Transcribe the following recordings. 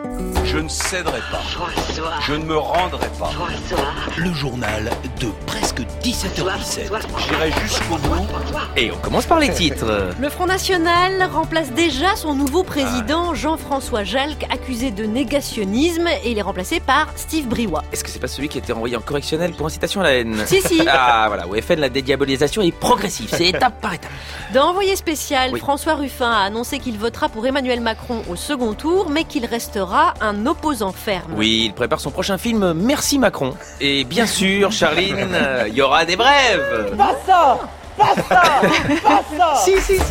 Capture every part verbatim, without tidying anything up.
Je ne céderai pas. François. Je ne me rendrai pas. François. Le journal de presque dix-sept heures dix-sept. J'irai jusqu'au bout. Et on commence par les titres. Le Front National remplace déjà son nouveau président, Jean-François Jalc, accusé de négationnisme, et il est remplacé par Steve Briouat. Est-ce que c'est pas celui qui a été renvoyé en correctionnel pour incitation à la haine? Si, si. Ah voilà, au F N, la dédiabolisation est progressive, c'est étape par étape. Dans Envoyé spécial, Oui. François Ruffin a annoncé qu'il votera pour Emmanuel Macron au second tour, mais qu'il restera un opposant ferme. Oui, il prépare son prochain film Merci Macron. Et bien sûr, Charline, euh, il y aura des brèves. Pas ça. Pas ça. Pas ça. Si, si.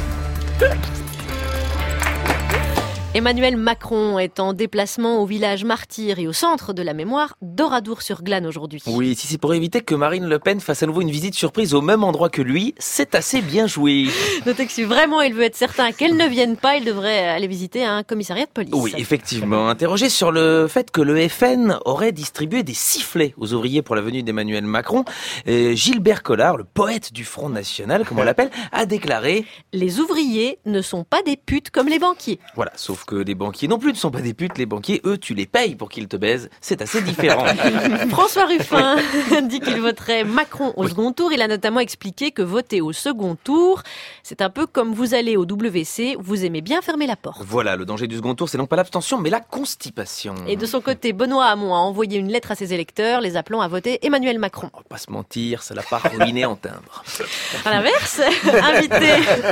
Emmanuel Macron est en déplacement au village martyr et au centre de la mémoire d'Oradour-sur-Glane aujourd'hui. Oui, si c'est pour éviter que Marine Le Pen fasse à nouveau une visite surprise au même endroit que lui, c'est assez bien joué. Notez que si vraiment il veut être certain qu'elle ne vienne pas, il devrait aller visiter un commissariat de police. Oui, effectivement. Interrogé sur le fait que le F N aurait distribué des sifflets aux ouvriers pour la venue d'Emmanuel Macron, euh, Gilbert Collard, le poète du Front National, comme on l'appelle, a déclaré... Les ouvriers ne sont pas des putes comme les banquiers. Voilà, sauf que les banquiers non plus ne sont pas des putes. Les banquiers, eux, tu les payes pour qu'ils te baisent. C'est assez différent. François Ruffin dit qu'il voterait Macron au second tour. Il a notamment expliqué que voter au second tour, c'est un peu comme vous allez au W C, vous aimez bien fermer la porte. Voilà, le danger du second tour, c'est non pas l'abstention, mais la constipation. Et de son côté, Benoît Hamon a envoyé une lettre à ses électeurs, les appelant à voter Emmanuel Macron. On va pas se mentir, ça l'a pas ruiné en timbre. À l'inverse, invité,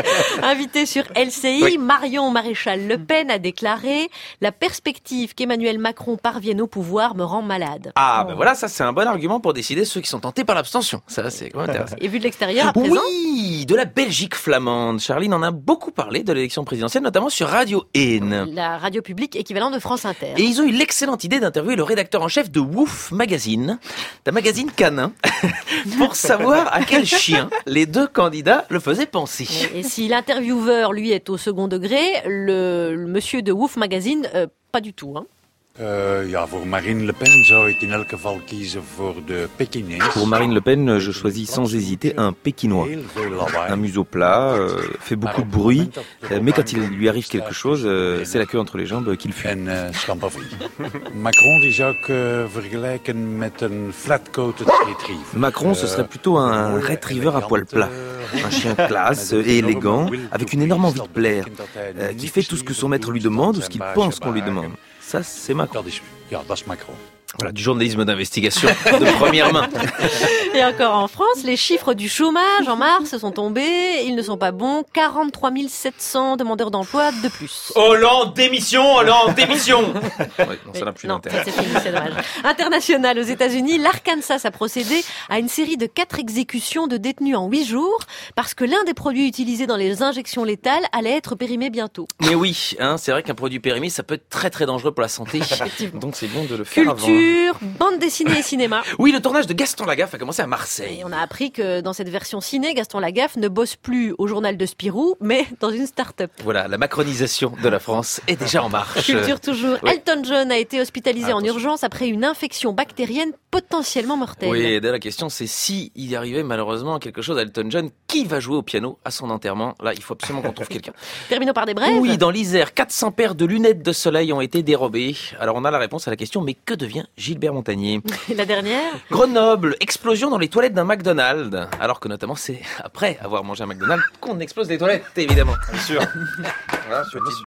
invité sur L C I, Oui. Marion Maréchal Le Pen a déclaré « La perspective qu'Emmanuel Macron parvienne au pouvoir me rend malade ». Ah, ben voilà, ça c'est un bon argument pour décider ceux qui sont tentés par l'abstention. Ça, c'est quand même intéressant. Et vu de l'extérieur, à présent, Oui, de la Belgique flamande. Charline en a beaucoup parlé de l'élection présidentielle, notamment sur Radio Haine. la radio publique équivalent de France Inter. Et ils ont eu l'excellente idée d'interviewer le rédacteur en chef de Wouf Magazine, d'un magazine canin, pour savoir à quel chien les deux candidats le faisaient penser. Et si l'intervieweur, lui, est au second degré, le, le monsieur de Wouf Magazine, euh, pas du tout. Hein. Uh, ja, voor Marine Le Pen zou ik in elk geval kiezen voor de Pékinaise. Pour Marine Le Pen, je choisis sans hésiter un Pékinois. Heel veel lawaai. Un museau plat, euh, fait beaucoup de bruit, euh, mais quand il lui arrive quelque chose, euh, c'est la queue entre les jambes qu'il fuit. En uh, schampervlieg. Macron die zou ik uh, vergelijken met een flat-coated retriever. Macron, ce serait plutôt un retriever à poil plat. Un chien classe et élégant, avec une énorme envie de plaire, euh, qui fait tout ce que son maître lui demande ou ce qu'il pense qu'on lui demande. Ça, c'est Macron. Dat is, ja, dat is Macron. Voilà, du journalisme d'investigation de première main. Et encore en France, les chiffres du chômage en mars sont tombés. Ils ne sont pas bons. quarante-trois mille sept cents demandeurs d'emploi de plus. Hollande, démission, Hollande, démission. Ouais, non, ça n'a plus Non, d'intérêt. c'est fini, c'est dommage. International, aux États-Unis, l'Arkansas a procédé à une série de quatre exécutions de détenus en huit jours parce que l'un des produits utilisés dans les injections létales allait être périmé bientôt. Mais oui, hein, c'est vrai qu'un produit périmé, ça peut être très très dangereux pour la santé. Donc c'est bon de le faire avant. Culture, bande dessinée et cinéma. Oui, le tournage de Gaston Lagaffe a commencé à Marseille. Et on a appris que dans cette version ciné, Gaston Lagaffe ne bosse plus au journal de Spirou, mais dans une start-up. Voilà, la macronisation de la France est déjà en marche. Culture toujours. Oui. Elton John a été hospitalisé Ah, en attention. urgence après une infection bactérienne potentiellement mortelle. Oui, et là, la question c'est si il y arrivait malheureusement quelque chose à Elton John, qui va jouer au piano à son enterrement? Là, il faut absolument qu'on trouve quelqu'un. Terminons par des brèves. Oui, dans l'Isère, quatre cents paires de lunettes de soleil ont été dérobées. Alors on a la réponse à la question, mais que devient Gilbert Montagnier? Et la dernière. Grenoble, explosion dans les toilettes d'un McDonald's. Alors que notamment c'est après avoir mangé un McDonald's qu'on explose les toilettes, évidemment. Bien sûr. Voilà, sur dix.